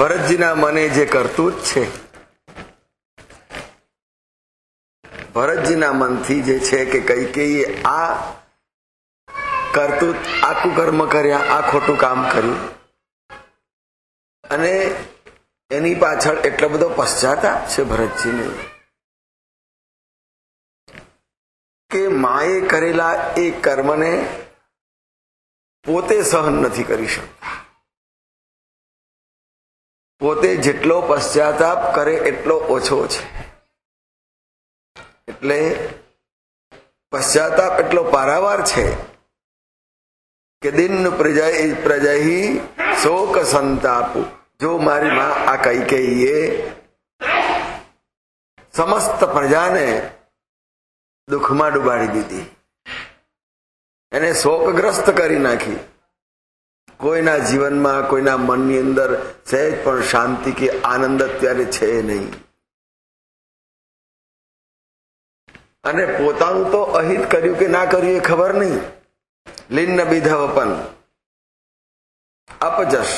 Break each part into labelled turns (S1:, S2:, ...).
S1: ભરતજીના મને જે કરતું જ છે, ભરતજીના મનથી જે છે કે કૈકેયીએ આ કરતું આખું કર્મ કર્યા, આ ખોટું કામ કર્યું, અને એની પાછળ એટલો બધો પશ્ચાતાપ છે ભરતજીને કે માએ કરેલા એ કર્મને પોતે સહન નથી કરી શકતા. પોતે જેટલો પશ્ચાતાપ કરે એટલો ઓછો છે. એટલે પશ્ચાતાપ એટલો પારાવાર છે કે દિન પ્રજહી શોક સંતાપુ. જો મારી માં આ કૈકેયીએ સમસ્ત પ્રજાને દુઃખમાં ડુબાડી દીધી, એને શોકગ્રસ્ત કરી નાખી. કોઈના જીવનમાં, કોઈના મનની અંદર સહેજ પણ શાંતિ કે આનંદ અત્યારે છે નહીં. અને પોતાનું તો અહિત કર્યું કે ના કર્યું એ ખબર નહીં. લીન વિધવપન અપજશ.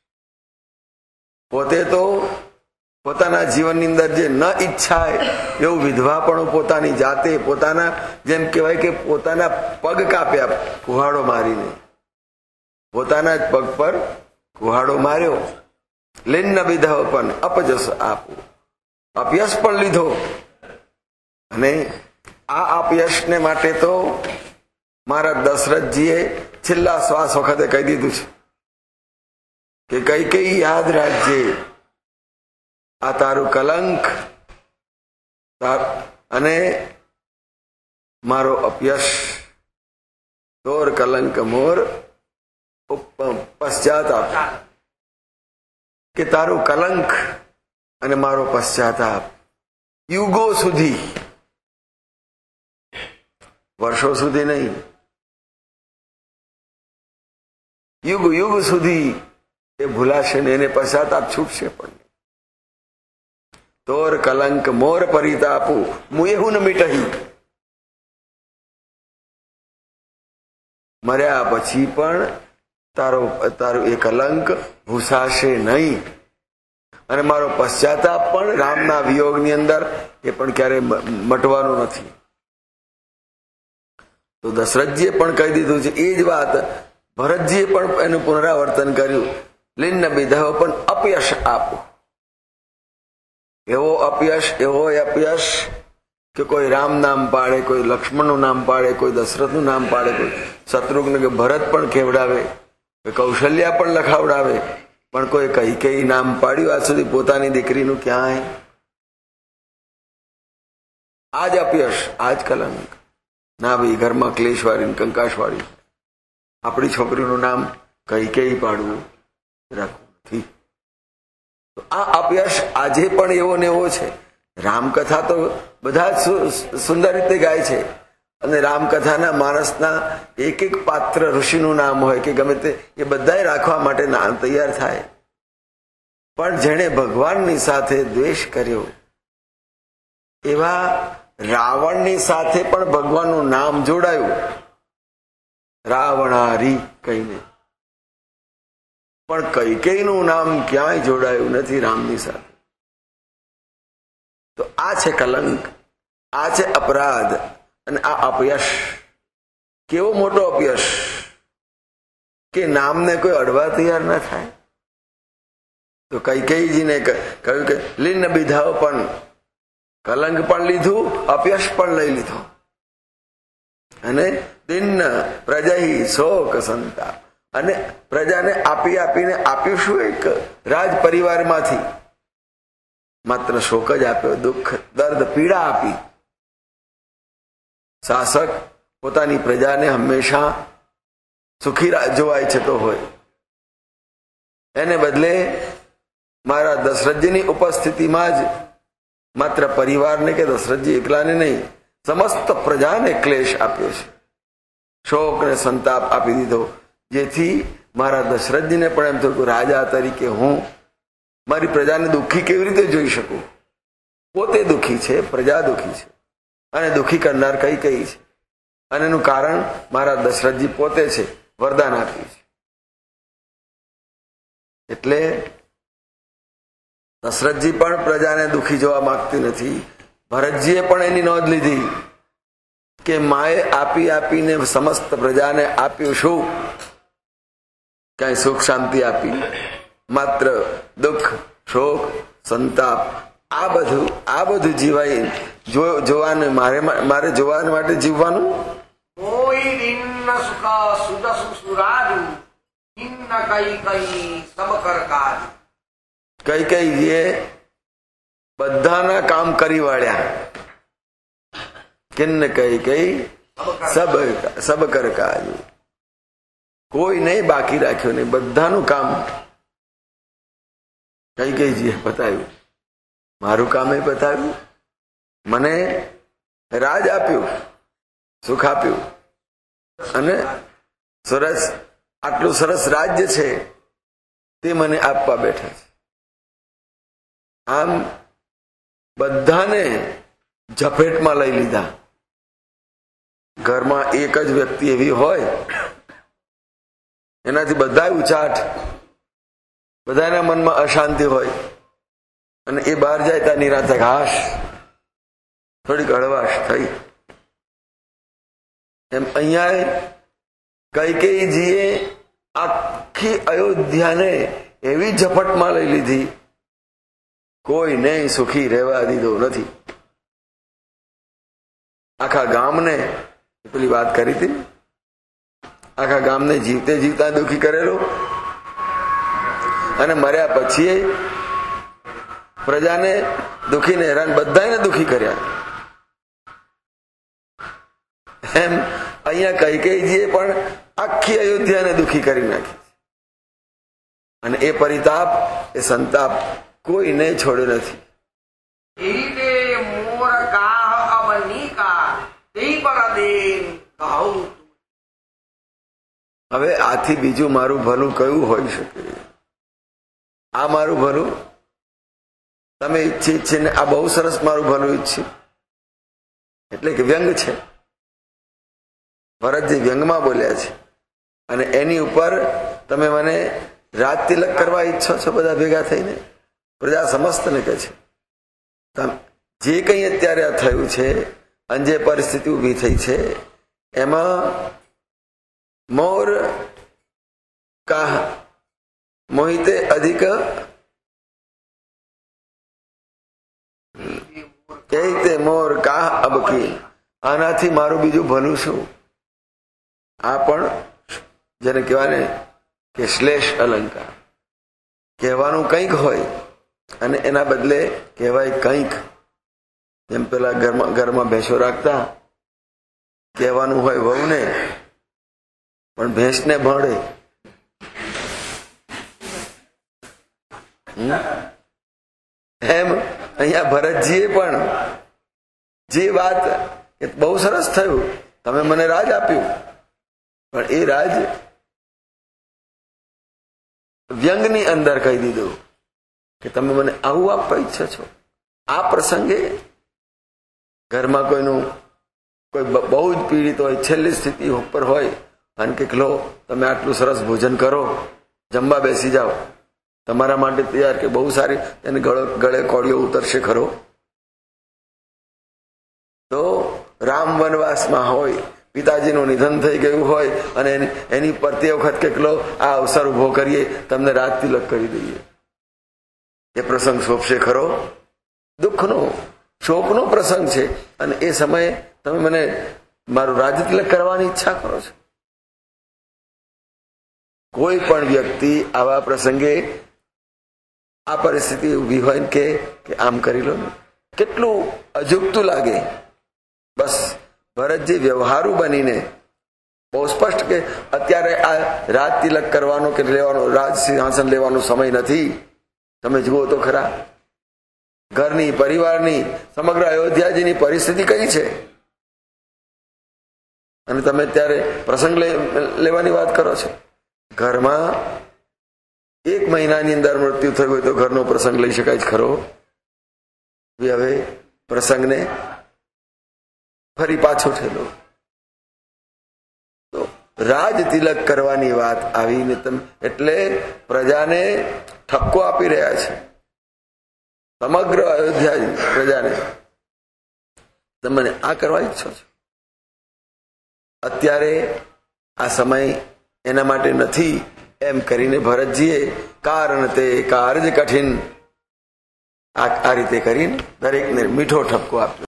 S1: પોતે તો પોતાના જીવનની અંદર જે ન ઈચ્છાય એવું વિધવાપણું પોતાની જાતે, પોતાના જેમ કહેવાય કે પોતાના પગ કાપ્યા કુહાડો મારીને, પોતાના જ પગ પર કુહાડો માર્યો. લીન વિધવપન અપજશ આપું. અપયશ પણ લીધો. અને આ અપયશને માટે તો મારા દશરથજીએ છેલ્લા શ્વાસ વખતે કહી દીધું છે કે કૈકેયી યાદ રાખજે, આ તારું કલંક અને મારો અપયશ. તોર કલંક મોર પશ્ચાતાપ. કે તારું કલંક અને મારો પશ્ચાતાપ યુગો સુધી, વર્ષો સુધી નહીં, યુગ યુગ સુધી એ ભૂલાશે ને, એને પશ્ચાતાપ છૂટશે પણ. તોર કલંક મોર પરિતાપુ મુયેહું ન મિટહી. મર્યા પછી પણ તારું એ કલંક ભૂસાશે નહીં. અને મારો પશ્ચાતાપ પણ રામના વિયોગની અંદર એ પણ ક્યારેય મટવાનો નથી. તો દશરથજીએ પણ કહી દીધું છે. એ જ વાત ભરતજીએ પણ એનું પુનરાવર્તન કર્યું. લીન વિધવ પણ અપયશ આપો. એવો અપયશ કે કોઈ રામ નામ પાડે, કોઈ લક્ષ્મણનું નામ પાડે, કોઈ દશરથનું નામ પાડે, કોઈ શત્રુઘ્ન કે ભરત પણ કેવડાવે, કોઈ કૌશલ્યા પણ લખાવડાવે, પણ કોઈ કૈકેયી નામ પાડ્યું આજ સુધી પોતાની દીકરીનું ક્યાંય? આજ અપયશ, આજ કલંક. ના ભાઈ, ઘરમાં ક્લેશવાળી કંકાશવાળી આપણી છોકરીનું નામ કૈકેયી પાડવું રાખવું નથી. તો આ અપયશ આજે પણ એવો ને એવો છે. રામકથા તો બધા જ સુંદર રીતે ગાય છે, અને રામકથાના માણસના એક એક પાત્ર ઋષિનું નામ હોય કે ગમે તે, એ બધાય રાખવા માટે તૈયાર થાય. પણ જેણે ભગવાનની સાથે દ્વેષ કર્યો એવા રાવણની સાથે પણ ભગવાનનું નામ જોડાયું, રાવણારી કહીને. પણ કૈકેયીનું નામ ક્યાંય જોડાયું નથી રામની સાથે. તો આ છે કલંક, આ છે અપરાધ, અને આ અપયશ. કેવો મોટો અપયશ કે નામને કોઈ અડવા તૈયાર ન થાય. તો કૈકેયીજીને કહ્યું કે લીન વિધવ પણ કલંક પણ લીધું, અપયશ પણ લઈ લીધો. અને દિન પ્રજહી શોક સંતાપ. અને પ્રજાને આપીને આપ્યું શું? એક રાજ પરિવારમાંથી માત્ર શોક જ આપ્યો, દુઃખ, દર્દ, પીડા આપી. શાસક પોતાની પ્રજાને હંમેશા સુખી જોવા ઈચ્છતો હોય, એને બદલે મારા દશરથજીની ઉપસ્થિતિમાં જ માત્ર પરિવારને કે દશરથજી એકલાને નહીં, સમસ્ત પ્રજાને ક્લેશ આપ્યો છે, શોક ને સંતાપ આપી દીધો. જેથી મારા દશરથજીને પણ એમ થયું કે રાજા તરીકે હું મારી પ્રજાને દુઃખી કેવી રીતે જોઈ શકું? પોતે દુઃખી છે, પ્રજા દુઃખી છે, અને દુઃખી કરનાર કૈકેયી છે. અને એનું કારણ મારા દશરથજી પોતે છે, વરદાન આપ્યું છે. એટલે દશરથજી પણ પ્રજાને દુઃખી જોવા માંગતી નથી. ભરતજીએ પણ એની નોંધ લીધી કે માએ આપી આપીને સમસ્ત પ્રજાને આપ્યું શું? કઈ સુખ શાંતિ આપી? માત્ર દુઃખ, શોક, સંતાપ, આ બધું જીવાય જોવાને મારે જોવાને માટે જીવવાનું.
S2: કોઈ દિન સુખ સુદસુ સુરાજુ ઇન્ન કઈ કઈ સબ કર કાજ.
S1: કઈ કઈ બધાના કામ કરી વાળ્યા. કિન્ન કઈ કઈ સબ કર કાજ. કોઈ નહીં બાકી રાખ્યો નહીં, બધાનું કામ કઈ કઈજીએ બતાવ્યું. મારું કામ એ બતાવ્યું, મને રાજ આપ્યું, સુખ આપ્યું, અને સરસ આટલું સરસ રાજ્ય છે તે મને આપવા બેઠા છે. આમ બધાને ઝપેટમાં લઈ લીધા. ઘરમાં એક જ વ્યક્તિ એવી હોય એનાથી બધા ઉચાટ, બધાના મનમાં અશાંતિ હોય, અને એ બહાર જાય ત્યાં નિરાતે ઘાસ, થોડીક હળવાશ થઈ. એમ અહીંયા કૈકેયીજીએ આખી અયોધ્યાને એવી ઝપટમાં લઈ લીધી, કોઈને સુખી રહેવા દીધો નથી. આખા ગામને, પેલી વાત કરી હતી, આખા ગામને જીવતે જીવતા દુઃખી કરેલો, અને મર્યા પછી પ્રજાને દુઃખીને હેરાન, બધાને દુઃખી કર્યા. એમ અહીંયા કૈકેયીજીએ પણ આખી અયોધ્યાને દુઃખી કરી નાખી. અને એ પરિતાપ, એ સંતાપ કોઈને છોડ્યો નથી. હવે આથી બીજું મારું ભલું કયું હોઈ શકે? આ મારું ભલું તમે ઈચ્છી ને આ બહુ સરસ મારું ભલું ઈચ્છ્યું, એટલે કે વ્યંગ છે. ભરતજી વ્યંગમાં બોલ્યા છે, અને એની ઉપર તમે મને રાજ તિલક કરવા ઈચ્છો છો બધા ભેગા થઈને. પ્રજા સમસ્તને કહે છે જે કંઈ અત્યારે આ થયું છે અને જે પરિસ્થિતિ ઊભી થઈ છે એમાં મોર કાહ મોહિતે અધિક કહેતે મોર કાહ અબકી. આનાથી મારું બીજું ભલું શું? આ પણ જેને કહેવાય ને કે શ્લેષ અલંકાર. કહેવાનું કંઈક હોય અને એના બદલે કહેવાય કંઈક. જેમ પેલા ઘરમાં ભેંસો રાખતા, કહેવાનું હોય વહુને પણ ભેંસને ભણે. એમ અહીંયા ભરતજીએ પણ જે વાત બહુ સરસ થયું, તમે મને રાજ આપ્યું, પણ એ રાજ વ્યંગની અંદર કહી દીધું કે તમે મને આવું આપવા ઈચ્છો છો. આ પ્રસંગે ઘરમાં કોઈ બહુ જ પીડિત હોય, છેલ્લી સ્થિતિ ઉપર હોય, અને કે લો તમે આટલું સરસ ભોજન કરો, જમવા બેસી જાઓ, તમારા માટે તૈયાર, કે બહુ સારી, એને ગળે કોળીઓ ઉતરશે ખરો. તો રામ વનવાસમાં હોય, પિતાજીનું નિધન થઈ ગયું હોય, અને એની પર તે વખત કેટલો આ અવસર ઉભો કરીએ, તમને રાજ તિલક કરી દઈએ, એ પ્રસંગ શોભશે ખરો? દુઃખનો, શોકનો પ્રસંગ છે, અને એ સમયે તમે મને મારું રાજ તિલક કરવાની ઈચ્છા કરો છો. કોઈ પણ વ્યક્તિ આવા પ્રસંગે આ પરિસ્થિતિ ઊભી હોય કે આમ કરી લો, કેટલું અજુગતું લાગે. બસ ભરતજી વ્યવહારુ બનીને બહુ સ્પષ્ટ કે અત્યારે આ રાજ તિલક કરવાનો કે લેવાનો, રાજ સિંહાસન લેવાનો સમય નથી. તમે જુઓ તો ખરા ઘરની, પરિવારની, સમગ્ર અયોધ્યાજીની પરિસ્થિતિ કઈ છે, અને તમે અત્યારે પ્રસંગ લેવાની વાત કરો છો. ઘરમાં 1 મહિનાની અંદર મૃત્યુ થયું હોય તો ઘરનો પ્રસંગ લઈ શકાય જ ખરો? હવે પ્રસંગને ફરી પાછો ઠેલો. તો રાજ તિલક કરવાની વાત આવીને તમે એટલે પ્રજાને ઠપકો આપી રહ્યા છે સમગ્ર અયોધ્યા પ્રજાને તમને આ કરવા ઈચ્છો છો. અત્યારે આ સમય એના માટે નથી એમ કરીને ભરતજીએ કારણ તે કાર્ય કઠિન આ રીતે કરીને દરેકને મીઠો ઠપકો આપ્યો.